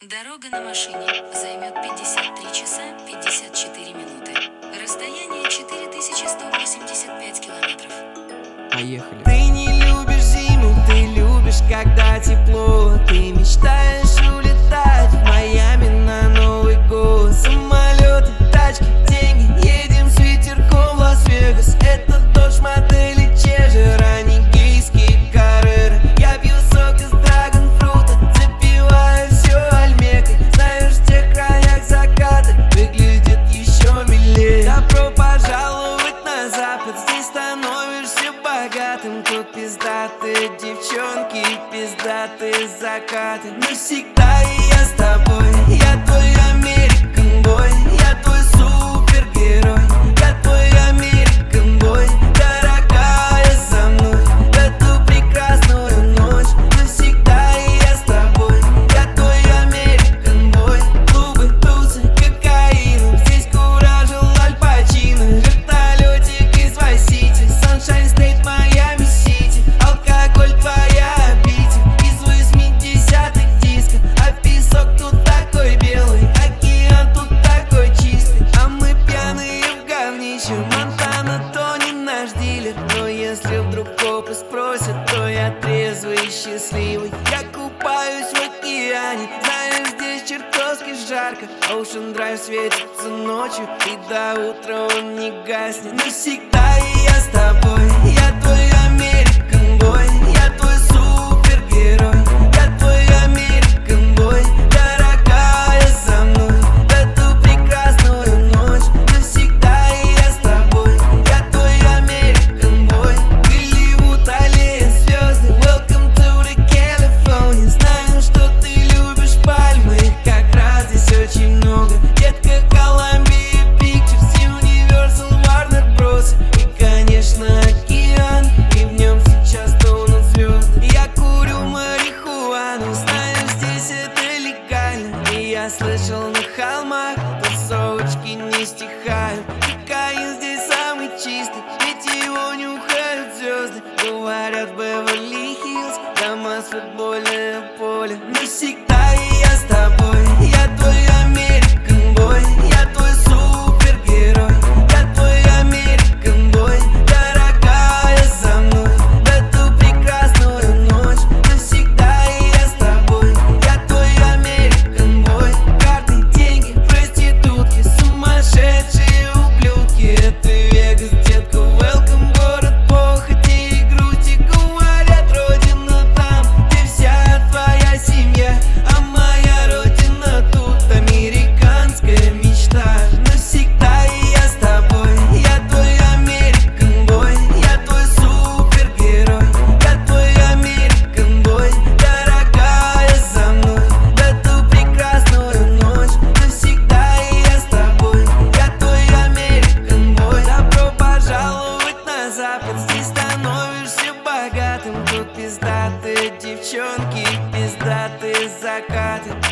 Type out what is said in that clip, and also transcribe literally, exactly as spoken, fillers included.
Дорога на машине займет пятьдесят три часа пятьдесят четыре минуты. Расстояние четыре тысячи сто восемьдесят пять километров. Поехали. Ты не любишь зиму, ты любишь, когда тепло. Ты мечтаешь улетать в Майами на Новый год. Самолеты, тачки, деньги, едем с ветерком в Лас-Вегас. Это дождь модели Чежер, а не гейские Карреры. Я пью сок из драгонфрута, запиваю все альмекой. Знаешь, в тех краях закаты выглядит еще милее. Добро пожаловать на запад, здесь становишься богатым. Тут пиздатые девчонки и пиздатые закаты. Навсегда и я с тобой, я твой American boy, я твой супергерой, я твой American boy. Дорогая, за мной в эту прекрасную ночь. Навсегда и я с тобой, я твой American boy. Клубы, тусы, кокаин, здесь куражил Аль Пачино. Вертолетик из Вайс-Сити, Sunshine State, Майами-Сити. Алкоголь твоя обитель, из восьмидесятых диско. А песок тут такой белый, океан тут такой чистый. А мы пьяные в говнище, Монтана то не наш дилер. Но если вдруг копы спросят, то я трезвый и счастливый. Я купаюсь в океане, знаешь, здесь чертовски жарко. Ocean Drive светится ночью, и до утра он не гаснет. Навсегда и я с тобой, я твой American boy, я твой супергерой, я твой American boy. Дорогая, за мной в эту прекрасную ночь. Навсегда и я с тобой, я твой American boy. Голливуд, аллея, звезды, welcome to the California. Знаю, что ты любишь пальмы, их как раз здесь очень много. Детка, Columbia Pictures, Universal, Warner Bros. И, конечно, океан, и в нем сейчас тонут звезды. Я курю марихуану, знаю, здесь это легально. И я слышал, на холмах тусовочки не стихают. Кокаин здесь самый чистый, ведь его нюхают звезды. Говорят, Беверли-Хиллз, дома с футбольное поле. Навсегда и я с тобой, я твой American boy, я твой супергерой, я твой American boy. Дорогая, за мной в эту прекрасную ночь. Навсегда и я с тобой, я твой American boy. Карты, деньги, проститутки, сумасшедшие ублюдки. Это Вегас, детка, welcome, город похоти и грусти. Говорят, родина там, где вся твоя семья. А моя родина тут, американская мечта. Навсегда и я с тобой, я твой American boy, я твой супергерой, я твой American boy. Дорогая, за мной в эту прекрасную ночь. Навсегда и я с тобой, я твой American boy. Добро пожаловать на запад, здесь становишься богатым. Тут пиздатые девчонки и пиздатые закаты.